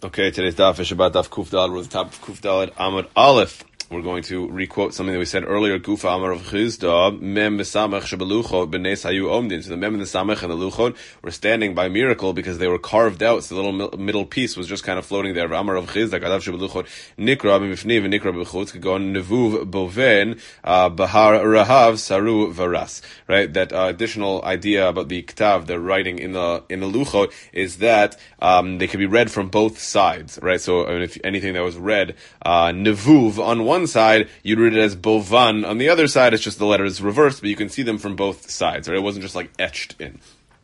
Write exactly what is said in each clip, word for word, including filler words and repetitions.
Okay, today's daf is Shabbat daf Kuf Daled. We're at the top of Kuf Daled Amud Aleph. We're going to requote something that we said earlier. Gufa Amar of Chizda Mem Mesamach Shabeluchot B'Nes Hayu Omdin. So the Mem and the Samach and the Luchot were standing by miracle because they were carved out. So the little middle piece was just kind of floating there. Amar of Chizda Gadav Shabeluchot Nikra B'Mifniv and Nikra B'Chutz could go on Nevuv Boven Bahar Rahav Saru Varas. Right. That uh, additional idea about the Ktav, the writing in the in the Luchot, is that um, they could be read from both sides. Right. So I mean, if anything that was read uh, Nevuv on one side, you'd read it as Bovan. On the other side, it's just the letters reversed, but you can see them from both sides, right? It wasn't just like etched in.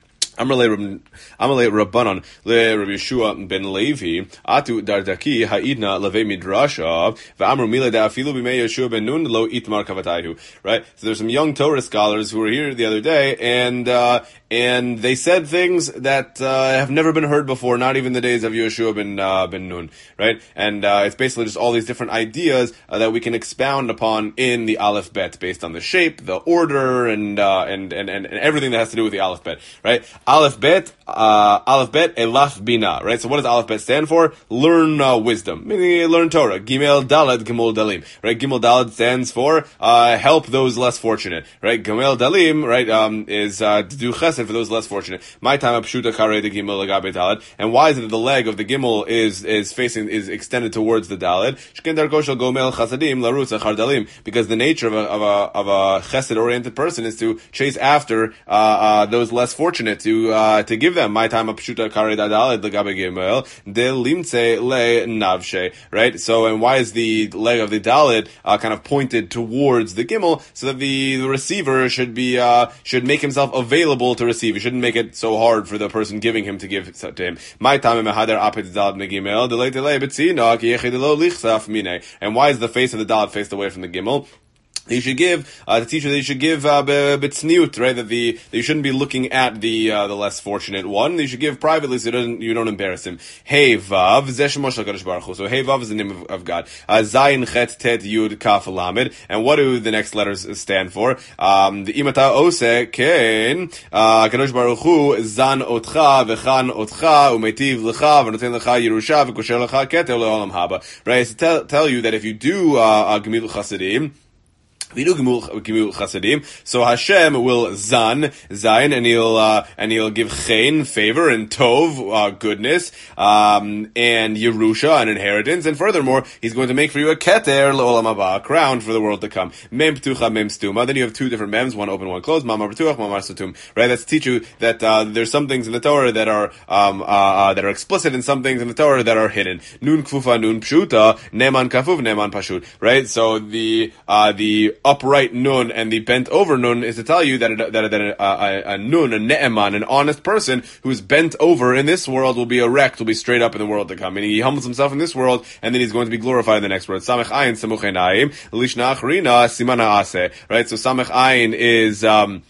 Amalei Rabbanon le Rabbi Yeshua ben Levi atu dardaki ha'idna leve midrasha v'amru mila da'afilu b'mei Yeshua ben Nun lo itmar kavatayu. Right? So there's some young Torah scholars who were here the other day, and uh, and they said things that uh, have never been heard before, not even the days of Yeshua ben uh, ben Nun. Right? And uh, it's basically just all these different ideas uh, that we can expound upon in the Aleph Bet, based on the shape, the order, and uh, and, and and and everything that has to do with the Aleph Bet. Right? Aleph Bet, uh, Aleph Bet, Elaf Bina, right? So what does Aleph Bet stand for? Learn uh, wisdom, meaning learn Torah. Gimel Daled, Gimel Dalim, right? Gimel Daled stands for uh, help those less fortunate, right? Gimel Dalim, right, um, is uh, to do chesed for those less fortunate. My time Pshuta Kare de Gimel Lagabe Daled, and why is it that the leg of the Gimel is is facing is extended towards the Daled? Shken Darko Shel Gomel Chasadim Larutz Achar Dalim, because the nature of a of a of a chesed oriented person is to chase after uh, uh, those less fortunate, to uh, to give them my time pshuta kare dadaled legabe gimel de limtze le navshe, right? So, and why is the leg of the dalet uh, kind of pointed towards the gimel, so that the, the receiver should be uh, should make himself available to receive. He shouldn't make it so hard for the person giving him to give to him. My time mehader apet dalet megimel delay delay betzina ki yechidelo lichsaf mine. And why is the face of the dalet faced away from the gimel? You should give uh, the teacher that you should give uh, b'tzniut, right? That the that you shouldn't be looking at the uh, the less fortunate one. You should give privately, so it doesn't you don't embarrass him. Hey vav zeh shemo shel HaKadosh Baruch Hu. So hey vav is the name of, of God. Uh, Zayin chet tet yud kaf lamed. And what do the next letters stand for? Um, the imata ose ken HaKadosh Baruch Hu zan otcha v'chan otcha umetiv lecha v'noten lecha yerusha v'kosher lecha keter leolam haba. Right? So tell tell you that if you do uh, gemilut chasadim, we do Gimul Chasadim, so Hashem will zan, zayin, and he'll, uh, and he'll give chen, favor, and tov, uh, goodness, um, and Yerusha, an inheritance, and furthermore, he's going to make for you a keter, le'olam haba, a crown for the world to come. Mem ptucha, mem stuma. Then you have two different mems, one open, one closed, mamar ptuach, mamar satum. Right? That's to teach you that, uh, there's some things in the Torah that are, um, uh, uh, that are explicit, and some things in the Torah that are hidden. Nun kfufa, nun pshuta, neman kafuv, neman pashut. Right? So the, uh, the, upright nun and the bent over nun is to tell you that a, that, a, that a, a, a nun, a ne'eman, an honest person who's bent over in this world will be erect, will be straight up in the world to come. Meaning he humbles himself in this world, and then he's going to be glorified in the next world. Samech ayin samuch einayim, lishna achrina simana ase. Right? So samech ayin is, um,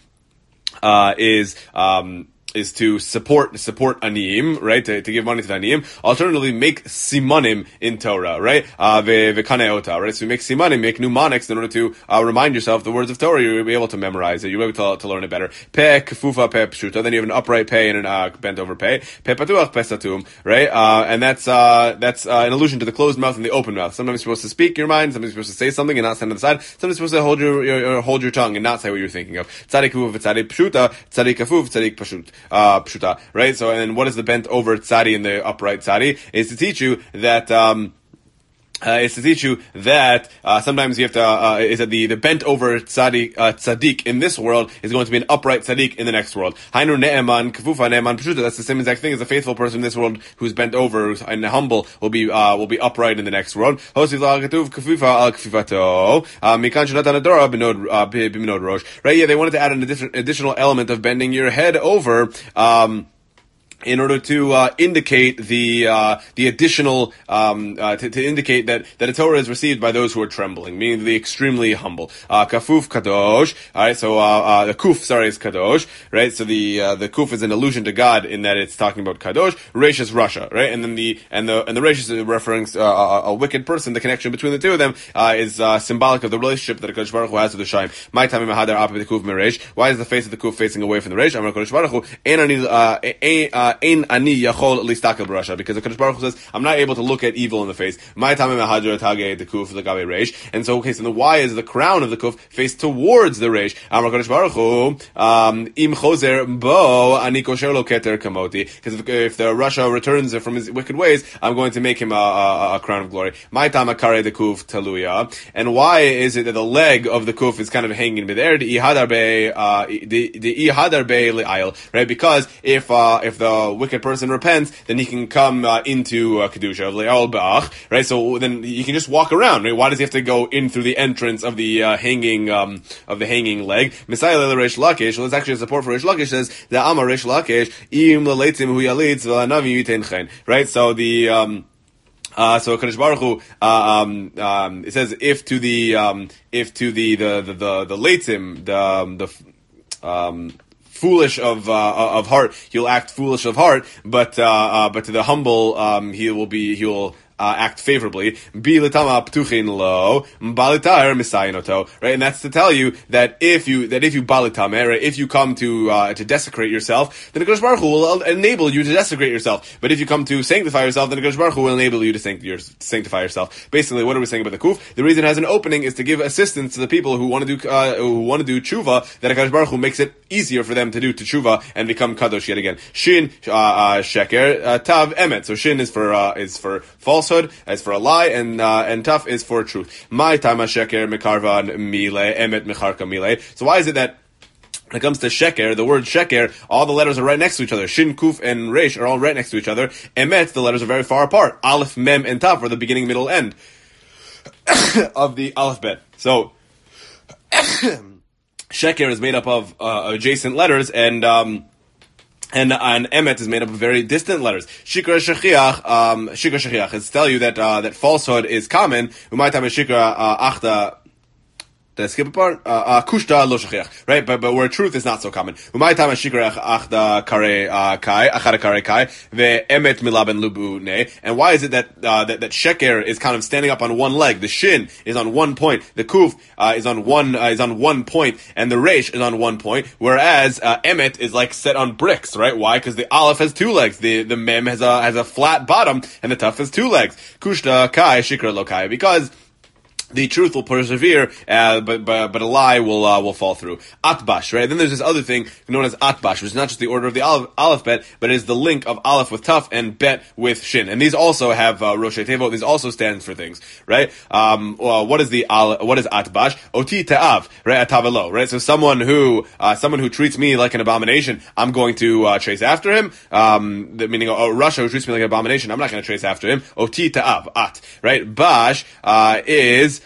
uh, is, um, is to support support aniyim, right? To, to give money to the aniyim. Alternatively, make simanim in Torah, right? Uh, v'kaneota, right? So you make simanim, make mnemonics in order to uh, remind yourself the words of Torah. You'll be able to memorize it. You'll be able to, to learn it better. Pe kefufa pe pshuta. Then you have an upright pe and an uh, bent over pe. Pe patuach pe satum, right? Uh, and that's uh, that's uh, an allusion to the closed mouth and the open mouth. Sometimes you're supposed to speak your mind. Sometimes you're supposed to say something and not stand to the side. Sometimes you're supposed to hold your, your hold your tongue and not say what you're thinking of. Tzadik kufuf, tzadik pshuta, tzadik kafuf, tzadik pashut. Uh, pshuta, right? So, and then what is the bent over tzadi and the upright tzadi? Is to teach you that, um, Uh, it's to teach you that uh, sometimes you have to. Uh, is that the the bent over tzaddik, uh, tzaddik in this world is going to be an upright tzaddik in the next world. Hainu ne'eman kafufa ne'eman pshuta. That's the same exact thing as a faithful person in this world who's bent over and humble will be uh, will be upright in the next world. Hosiv la'akatuv kafufa al kafufato mikan shenatan adora b'minod rosh. Right? Yeah, they wanted to add an addition, additional element of bending your head over. Um, in order to uh, indicate the uh, the additional um, uh, to, to indicate that that a Torah is received by those who are trembling, meaning the extremely humble. Uh, kafuf kadosh. All right, so uh, uh, the kuf, sorry, is kadosh, right? So the uh, the kuf is an allusion to God in that it's talking about kadosh. Resh is Russia, right? And then the and the and the resh is referring to uh, a, a wicked person. The connection between the two of them uh, is uh, symbolic of the relationship that HaKadosh Baruch Hu has with the Shaim. My time in Mahadar Apeh the kuf meresh. Why is the face of the kuf facing away from the resh? Amar HaKadosh Baruch Hu. ein ani yachol listakel b'rasha, because the Kadosh Baruch Hu says, I'm not able to look at evil in the face. My time mahadra tage the kuf the gabe reish. And so, okay, so the Y is the crown of the kuf faced towards the reish. Amar Kadosh Baruch Hu, um, im choser bo ani kosher lo keter kamoti. Because if, if the Rasha returns from his wicked ways, I'm going to make him a, a, a crown of glory. My time akare the kuf taluya. And why is it that the leg of the kuf is kind of hanging midair? The ihadarbe, uh, the the ihadarbe le'ayil, right? Because if uh, if the wicked person repents, then he can come uh, into uh, kedusha le'al ba'ach, right? So then he can just walk around. Right? Why does he have to go in through the entrance of the uh, hanging um, of the hanging leg? Messiah le Reish Lakish. Well, it's actually a support for Reish Lakish. Says the Amar Reish Lakish im leleitzim hu yalitz v'anavi yiten chen. Right? So the um, Uh, so Kadosh Baruch Hu, uh, um, um, it says if to the, um, if to the, the, the, the, the leitzim, the, um, the, um, foolish of, uh, of heart, he'll act foolish of heart, but, uh, uh, but to the humble, um, he will be, he will, Uh, act favorably. Bi l'tama ptuchin lo, balitar misayinoto. Right, and that's to tell you that if you that if you balitam, right, if you come to uh, to desecrate yourself, then the Kadosh Baruch Hu will enable you to desecrate yourself. But if you come to sanctify yourself, then the Kadosh Baruch Hu will enable you to sanctify yourself. Basically, what are we saying about the kuf? The reason it has an opening is to give assistance to the people who want to do uh, who want to do tshuva. That the Kadosh Baruch Hu makes it easier for them to do tshuva and become kadosh yet again. Shin uh, uh, sheker uh, tav emet. So shin is for uh, is for false. As for a lie, and uh, and tough is for truth. My time sheker mekarvan mile emet mecharka mile. So why is it that when it comes to sheker, the word sheker, all the letters are right next to each other. Shin, kuf, and resh are all right next to each other. Emet, the letters are very far apart. Aleph, mem, and taf are the beginning, middle, end of the alphabet. So sheker is made up of uh, adjacent letters, and um, And, and emet is made up of very distant letters. Shikra shechiach, um, shikra shechiach is to tell you that, uh, that falsehood is common. Umaytam shikra, uh, achta, did I skip a part? Uh, uh, kushta lo shechiach, right? But, but where truth is not so common. Umaytam shikra achta kare, uh, kai, achada kare kai, ve emet milaben lubu ne. And why is it that, uh, that, that sheker is kind of standing up on one leg? The shin is on one point. The kuf, uh, is on one, uh, is on one point. And the resh is on one point. Whereas, uh, emet is like set on bricks, right? Why? Because the aleph has two legs. The, the mem has a, has a flat bottom. And the taf has two legs. Kushta kai, shikra lo kai. Because the truth will persevere, uh, but, but, but a lie will, uh, will fall through. Atbash, right? Then there's this other thing known as atbash, which is not just the order of the aleph, aleph bet, but is the link of aleph with taf and bet with shin. And these also have, uh, rosh tevo. These also stands for things, right? Um, well, what is the, aleph, what is atbash? Oti ta'av, right? Atavelo, right? So someone who, uh, someone who treats me like an abomination, I'm going to, uh, chase after him. Um, the, meaning, oh, Russia who treats me like an abomination, I'm not going to chase after him. Oti ta'av, at, right? Bash, uh, is,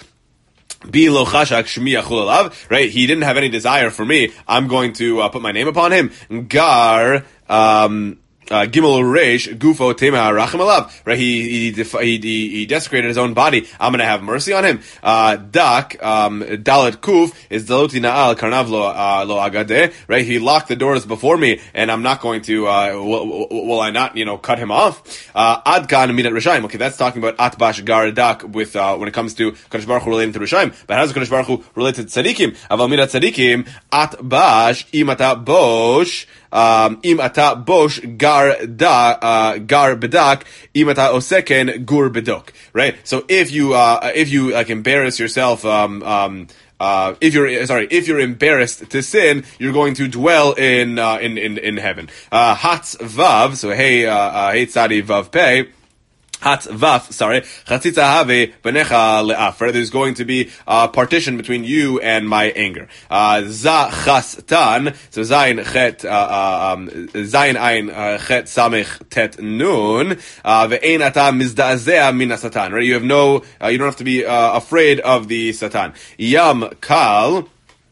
Bi lo chashak shmi yachul alav, right? He didn't have any desire for me. I'm going to uh, put my name upon him. Gar, um, Uh, Gimel Reish Gufo Tema Rachim Alav, right? He he, he he he desecrated his own body. I'm gonna have mercy on him. Uh, Dak um, Dalet Kuf is Daloti Naal Karnav lo uh, lo Agade, right? He locked the doors before me, and I'm not going to. Uh, will, will I not, you know, cut him off? Uh, Adkan Midat Rishaim. Okay, that's talking about Atbash Gar Dak with uh, when it comes to Kadosh Baruch Hu relating to Rishaim. But how does Kadosh Baruch Hu relate to Tzadikim? Aval Midat Tzadikim Atbash Imata Bosh. Um, im ata bosh gar da, uh, gar bedak, im ata oseken gur bedok. Right? So if you, uh, if you, like, embarrass yourself, um, um, uh, if you're, sorry, if you're embarrassed to sin, you're going to dwell in, uh, in, in, in heaven. Uh, hatz vav, so hey, uh, uh, hey tzadi vav pei. Hatz vaf, sorry, chatzitza have benecha le'af. There's going to be a partition between you and my anger. Uh, za chastan, so zayin chet, uh, um, zayin ayin chet samech tet nun, uh, ve'ein ata mizda'azea min satan. Right? You have no, uh, you don't have to be uh, afraid of the satan. Yam kal.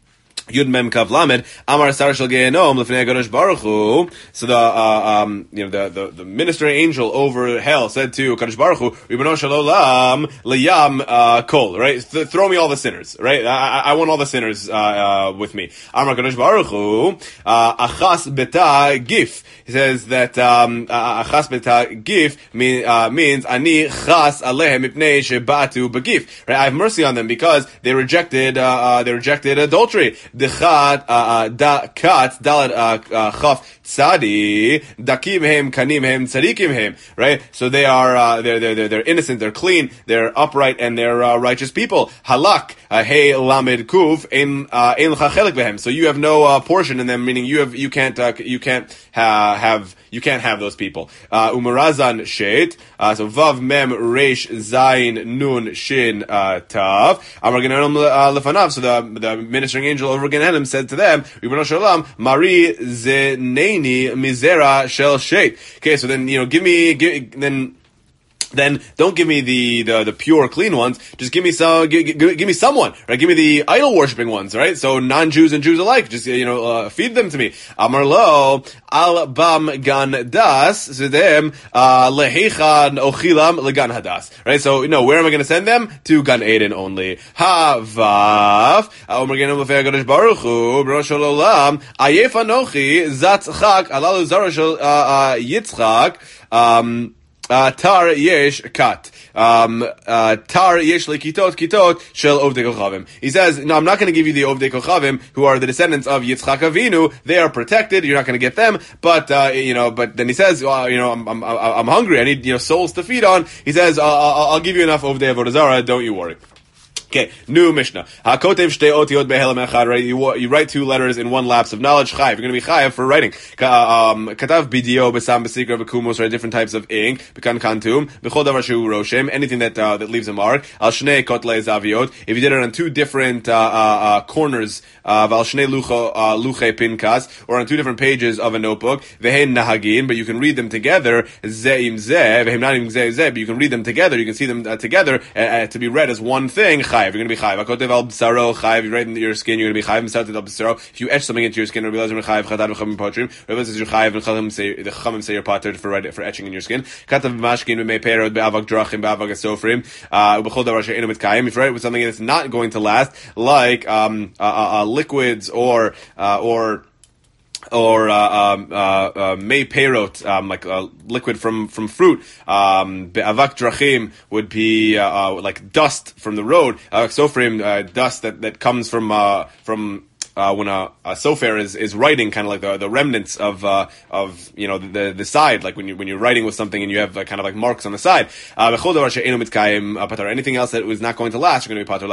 Yud Mem Kav Lamed Amar Sar Shel Gehenom Lefnei HaKadosh Baruch Hu. So the uh, um you know the, the the ministering angel over hell said to Kadosh Baruch Hu, Ribbono Shel Olam Liyam uh, Kol. Right, Th- throw me all the sinners. Right, I, I want all the sinners uh, uh, with me. Amar Kadosh Baruch Hu uh, Achas Beta Gif. He says that um uh, Achas Beta Gif mean, uh, means Ani Chas Alehem Mipnei Shebatu Begif. Right, I have mercy on them because they rejected uh, uh they rejected adultery. dechat uh, da kat dalat chaf tzadi dakim hem kanim hem tzadikim hem. Right. So they are uh, they're they're they're innocent. They're clean. They're upright and they're uh, righteous people. Halak hey lamed kuv in in chachelik behem. So you have no uh, portion in them, meaning you have you can't uh, you can't uh, have you can't have those people. Uh, Umarazan shet. Uh, so vav mem reish zayin nun shin uh, tav. Amar Genenim lefanav. So the the ministering angel over Genenim said to them, Ribono shel olam, Mari zeneni mizera shel shet. Okay, so then you know, give me give, then. Then don't give me the, the, the pure, clean ones. Just give me some, give, give, give me someone, right? Give me the idol worshipping ones, right? So non-Jews and Jews alike, just, you know, uh, feed them to me. Amar lo, al bam gan das, zedem, uh, lehechan ochilam legan hadas. Right? So, you know, where am I going to send them? To Gan Eden only. Ha-vav, Omer Genenim lefei HaKadosh Baruch Hu, B'rosh Olam, ayef anochi, zat chak, alalu zara shel, uh, uh, Yitzchak, um, Uh, tar yesh kat. Um, uh, tar yesh lekitot kitot shel ovdei kochavim. He says, no, I'm not going to give you the ovdei kochavim, who are the descendants of Yitzchak Avinu. They are protected. You're not going to get them. But, uh, you know, but then he says, well, you know, I'm, I'm, I'm hungry. I need, you know, souls to feed on. He says, I'll, I'll, I'll give you enough ovdei avodah zarah. Don't you worry. Okay, new Mishnah. HaKotev shtei otiyot behelem echad, right? You, you write two letters in one lapse of knowledge. Chayiv. You're going to be chayiv for writing. Um, Katav bidio besam besikra bekumos, right? Different types of ink. Bekan kantum. Bechol davar shu roshem. Anything that, uh, that leaves a mark. Al shnei kotlei zaviot. If you did it on two different, uh, uh, uh corners, uh, val shnei lucho, uh, luche pinkas, or on two different pages of a notebook. Vehen nahagin, but you can read them together. Zeim zeh. Vehem not even zeh zeh, but you can read them together. You can see them uh, together, uh, uh, to be read as one thing. Chayiv. You're going to be chayiv. Akotev al b'saro chayiv. You write in your skin, you're going to be chayiv. Misatet al b'saro. If you etch something into your skin, Rabbi Elazar chayiv. Chadad v'chamim potrim. Rabbi says you're chayiv, and chachamim say the chachamim say you're pater for write for etching in your skin. Katav mashkin v'mei perot be'avak drachim be'avak asofrim. Ubechol davar she'enu mitkayim. If you write with something that's not going to last, like um uh, uh, uh, liquids or uh, or or uh, um, uh, uh, mei perot, um, like uh, liquid from from fruit. Um, be'avak drachim would be uh, uh, like dust from the road. Avak sofrim, uh, dust that that comes from uh, from. Uh, when a, a sofer is, is writing, kind of like the the remnants of uh, of you know the the side, like when you when you're writing with something and you have uh, kind of like marks on the side. Uh, anything else that was not going to last, you're going to be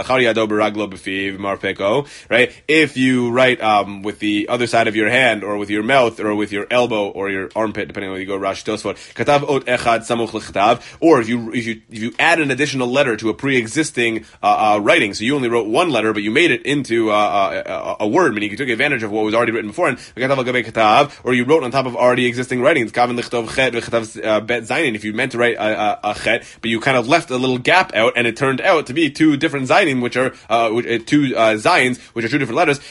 pater. Right? If you write um, with the other side of your hand, or with your mouth, or with your elbow, or your armpit, depending on where you go, Rashi Tosfot. Katav ot echad samuch l'chtav. Or if you if you if you add an additional letter to a pre-existing uh, uh, writing, so you only wrote one letter, but you made it into uh, a, a word, meaning you took advantage of what was already written before, or you wrote on top of already existing writings. If you meant to write a, a, a chet, but you kind of left a little gap out, and it turned out to be two different zayin, which are uh, two uh, zayins, which are two different letters.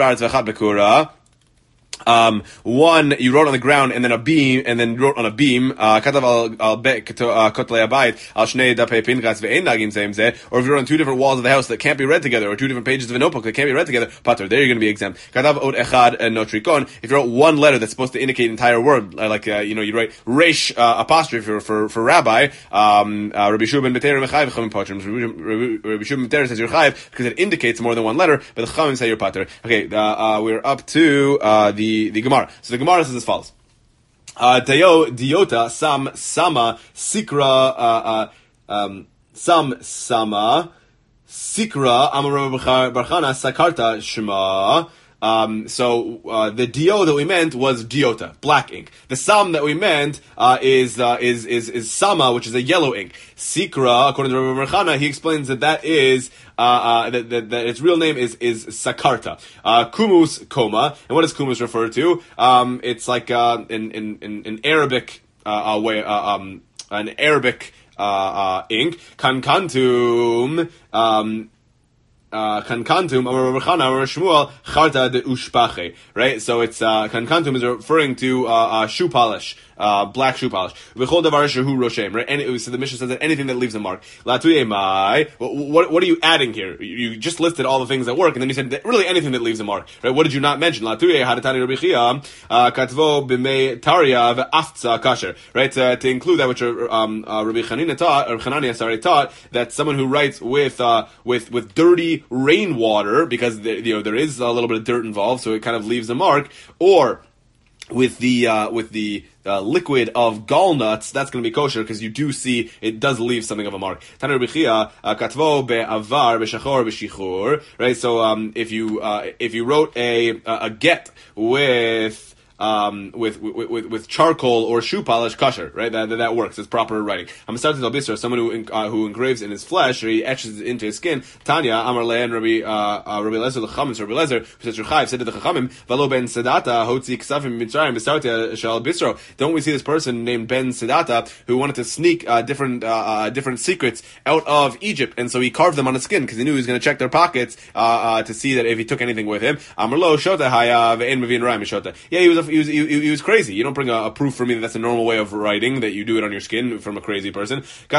Um, one you wrote on the ground, and then a beam, and then wrote on a beam. Katav al bet kotlei abayit al shnei dapei pinchas ve'en nagim zeim zeh. Or if you wrote on two different walls of the house that can't be read together, or two different pages of a notebook that can't be read together, pater, there you're going to be exempt. Katav od echad notrikon. If you wrote one letter that's supposed to indicate an entire word, like uh, you know, you write resh uh, apostrophe for for, for rabbi. Um, uh, Rabbi Shua ben Beter mechayiv chachamim patrim. Rabbi Shua ben Beter says you're chayiv because it indicates more than one letter, but the chachamim say you're pater. Okay, uh, uh, we're up to uh, the The, the Gemara. So the Gemara says as follows. Uh, Tayo diota sam sama sikra, uh, uh, um, sam sama sikra amar barchana sakarta shema. Um, so, uh, the dio that we meant was diota, black ink. The sam that we meant, uh, is, uh, is, is, is sama, which is a yellow ink. Sikra, according to Rabbi Merchana, he explains that that is, uh, uh, that, that, that its real name is, is sakarta. Uh, kumus koma. And what does kumus refer to? Um, it's like, uh, in, in, in, in Arabic, uh, uh way, uh, um, an Arabic, uh, uh, ink. Kankantum, um, Uh, kankantum, Shmuel, charta de ushpache, right? So it's, uh, kankantum is referring to, uh, uh, shoe polish, uh, black shoe polish. V'chol davar shehu roshem, right? And it was, so the Mishnah says that anything that leaves a mark. Latuye mai, what, what are you adding here? You just listed all the things that work, and then you said that really anything that leaves a mark, right? What did you not mention? Latuye hadatani Rabbi Chia, uh, katvo b'mei tarya v'aftza kasher, right? Uh, to include that which, um, uh, Rabbi Chanina taught, or Chanania, sorry, taught, that someone who writes with, uh, with, with dirty, be rainwater, because there, you know there is a little bit of dirt involved, so it kind of leaves a mark, or with the uh, with the uh, liquid of gallnuts, that's going to be kosher because you do see it does leave something of a mark. Taner Bechia katvo be'avar be'shachor be'shichur. Right. So um, if you uh, if you wrote a a get with Um, with, with with with charcoal or shoe polish, kosher, right? That that, that works. It's proper writing. I'm starting to Bisra, someone who uh, who engraves in his flesh, or he etches it into his skin. Tanya Amar Le'en Rabbi uh, uh, Rabbi Lezer l'Chachamim, Rabbi Lezer who says Rechaim said to the Chachamim, Valo ben Sedata hotzi ksafim mitzrayim b'sartia shal Bisro. Don't we see this person named Ben Sedata who wanted to sneak uh, different uh, uh, different secrets out of Egypt, and so he carved them on his skin because he knew he was going to check their pockets uh, uh, to see that if he took anything with him. Amar Lo Shota Haya ve'en mevin rayim shota. Yeah, he was a, he was he, he was crazy. You don't bring a, a proof for me that that's a normal way of writing, that you do it on your skin from a crazy person. What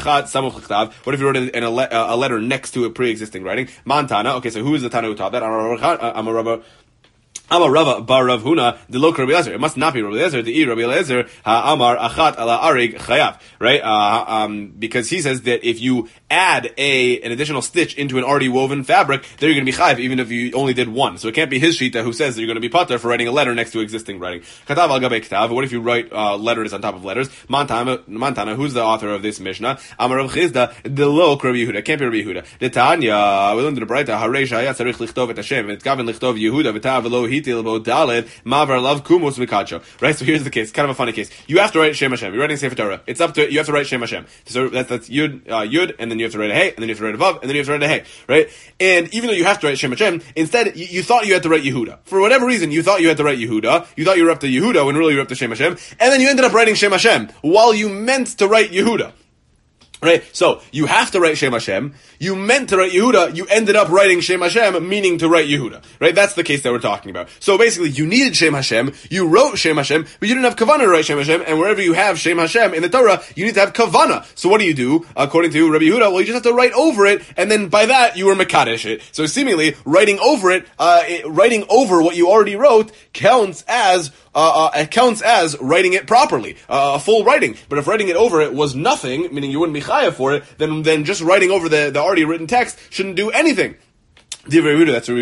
if you wrote it in a, le- a letter next to a pre-existing writing? Mantana. Okay, so who is the Tana who taught that? I'm a Rabba. I'm a Rava bar Rav Huna, the local Rabbi Eliezer. It must not be Rabbi Eliezer, the E Rabbi Eliezer, ha Amar Achat ala Arig Chayav, right? Uh, um, because he says that if you add a, an additional stitch into an already woven fabric, then you're going to be chayav, even if you only did one. So it can't be his shita who says that you're going to be pater for writing a letter next to existing writing. Katav al gabe ktav. What if you write, uh, letters on top of letters? Montana, Montana, who's the author of this Mishnah? Amar Rav Chizda, the lo Rabbi Yehuda. It can't be Rabbi Yehuda. The Tanya, we learned in the Braita, Harei shaya tzarich lichtov et Hashem, et kaven lichtov Yehuda, v'tav v'lo hitil bo daled, mavar lav kumus mikacho. Right? So here's the case. It's kind of a funny case. You have to write Shem Hashem. You're writing Sefer Torah. It's up to, you have to write Shem Hashem. So that's, that's Yud, uh, Yud, and then you have to write a Hey, and then you have to write a Vav, and then you have to write a Hey, right? And even though you have to write Shem Hashem, instead, you, you thought you had to write Yehuda. For whatever reason, you thought you had to write Yehuda, you thought you were up to Yehuda when really you were up to Shem Hashem, and then you ended up writing Shem Hashem, while you meant to write Yehuda. Right? So, you have to write Shem Hashem, you meant to write Yehuda, you ended up writing Shem Hashem, meaning to write Yehuda. Right? That's the case that we're talking about. So basically, you needed Shem Hashem, you wrote Shem Hashem, but you didn't have Kavanah to write Shem Hashem, and wherever you have Shem Hashem in the Torah, you need to have Kavanah. So what do you do, according to Rabbi Yehuda? Well, you just have to write over it, and then by that, you were Mekadesh it. So seemingly, writing over it, uh, it, writing over what you already wrote, counts as Uh, uh, it counts as writing it properly, uh, a full writing. But if writing it over it was nothing, meaning you wouldn't be chayav for it, then then just writing over the, the already written text shouldn't do anything. That's a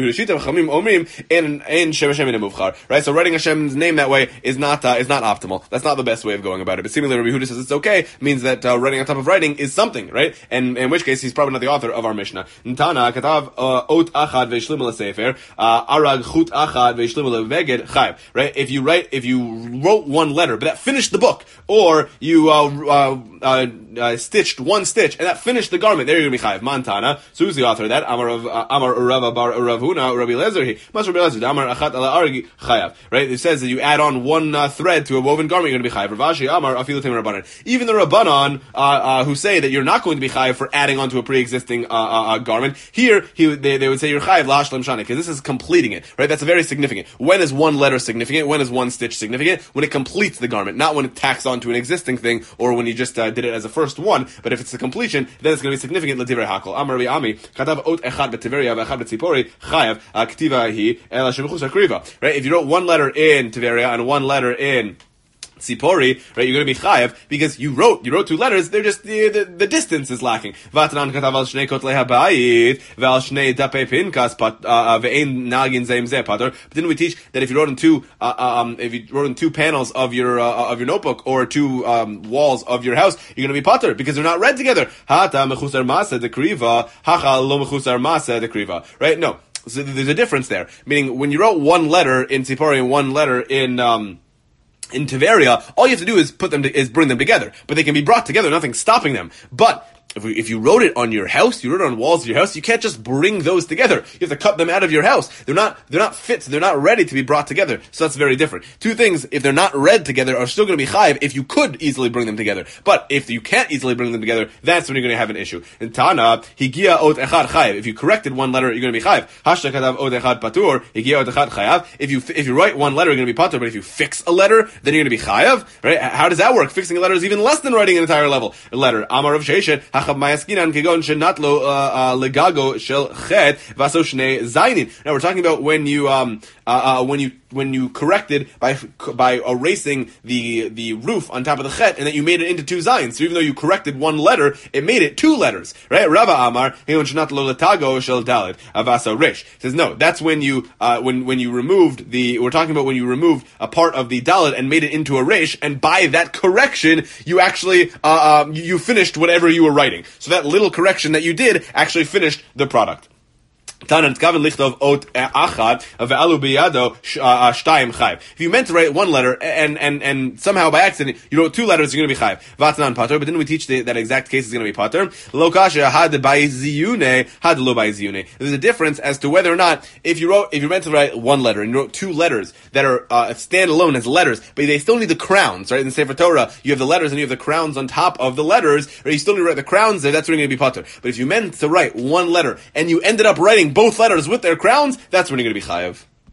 right? So writing Hashem's name that way is not uh, is not optimal. That's not the best way of going about it. But seemingly Rabbi Yehuda says it's okay, means that uh, writing on top of writing is something, right? And in which case he's probably not the author of our Mishnah. Ntana katav ot achad ve'ishlim lesefer arag chut achad ve'ishlim leveged chayv. Right? If you write, if you wrote one letter, but that finished the book, or you uh, uh, uh, uh, stitched one stitch and that finished the garment, there you're gonna be chayv. Montana. So who's the author of that? Amar of uh, Amar Rava bar Rav Huna, Rabbi Lezer. He must Rabbi Lezer. Amar achat ala argi chayav. Right? It says that you add on one uh, thread to a woven garment, you're going to be chayav. Ravashi Amar afilu tim rabbanan. Even the rabbanan uh, uh, who say that you're not going to be chayav for adding onto a pre-existing uh, uh, uh, garment, here he they, they would say you're chayav la'ashlam shana, because this is completing it. Right? That's very significant. When is one letter significant? When is one stitch significant? When it completes the garment, not when it tacks onto an existing thing or when you just uh, did it as a first one. But if it's a completion, then it's going to be significant. L'divrei hakol. Amar Rabbi Ami katav ot echad b'tiveria v'echad b'tzipori chayav aktiva hi ela shemichus akriva. Right? If you wrote one letter in Tiveria and one letter in Tzipori, right, you're going to be chayav because you wrote, you wrote two letters, they're just, the, the, the distance is lacking. Vatanan katav al shnei kotlei habayit, ve'al shnei dapei pinkas, ve'ein nagin zeim zeh pater. But didn't we teach that if you wrote in two, uh, um, if you wrote in two panels of your, uh, of your notebook, or two, um, walls of your house, you're going to be pater, because they're not read together. Hata mechusar masa dekriva, hacha lo mechusar masa dekriva. Right? No. So there's a difference there. Meaning, when you wrote one letter in Tzipori and one letter in, um, in Tiveria, all you have to do is put them to, is bring them together. But they can be brought together, nothing's stopping them. But If, we, if you wrote it on your house, you wrote it on walls of your house, you can't just bring those together. You have to cut them out of your house. They're not, they're not fit, they're not ready to be brought together. So that's very different. Two things, if they're not read together, are still going to be chayiv if you could easily bring them together. But if you can't easily bring them together, that's when you're going to have an issue. In Tana, higia ot echad chayiv. If you corrected one letter, you're going to be chayiv. Hashtag kadav ot echad patur, higia ot echad chayiv. If you, if you write one letter, you're going to be patur, but if you fix a letter, then you're going to be chayiv. Right? How does that work? Fixing a letter is even less than writing an entire level. A letter. Amar of Sheishet, hachab mayaskinan, now we're talking about when you um uh, uh, when you when you corrected by by erasing the the roof on top of the chet, and that you made it into two zayins. So even though you corrected one letter, it made it two letters, right? Rava Amar shel dalet avasa rish says no. That's when you uh, when when you removed the. We're talking about when you removed a part of the dalet and made it into a rish, and by that correction, you actually uh, uh, you finished whatever you were writing. So that little correction that you did actually finished the product. If you meant to write one letter and and and somehow by accident you wrote two letters, you're going to be chayiv. Vatnan pater, but didn't we teach the, that exact case is going to be pater? Lo kasha had by ziyune, had lo by ziyune. There's a difference as to whether or not if you wrote if you meant to write one letter and you wrote two letters that are uh, stand alone as letters, but they still need the crowns, right? In the Sefer Torah, you have the letters and you have the crowns on top of the letters, or you still need to write the crowns there. That's when you're going to be pater. But if you meant to write one letter and you ended up writing both letters with their crowns, that's when you're going to be chayiv.